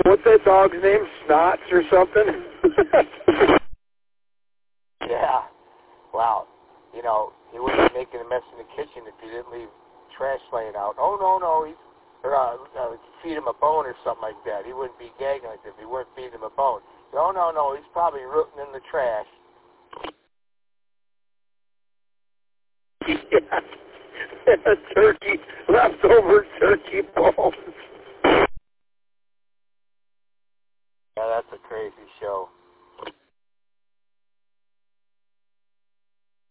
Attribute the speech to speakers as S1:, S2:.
S1: What's that dog's name? Snots or something?
S2: Yeah. Wow. You know, he wouldn't be making a mess in the kitchen if you didn't leave trash laying out. Oh, no. Feed him a bone or something like that. He wouldn't be gagging like that if you weren't feeding him a bone. Oh, no. He's probably rooting in the trash.
S1: Yeah. Turkey, leftover turkey bones.
S2: Yeah, that's a crazy show.